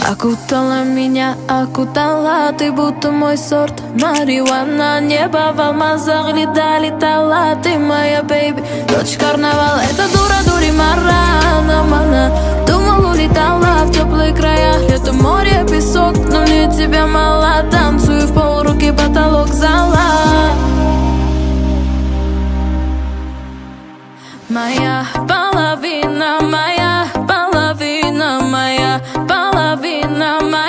Окутала меня, окутала, ты будто мой сорт марихуана. Небо в алмазах летала, ты моя бейби, дочь карнавал. Это дура, дури, марана, мана. Думал, улетала в теплые края, лето, море, песок, но мне тебя мало. Танцую в пол, руки, потолок зала. Моя половина, моя половина, моя половина, моя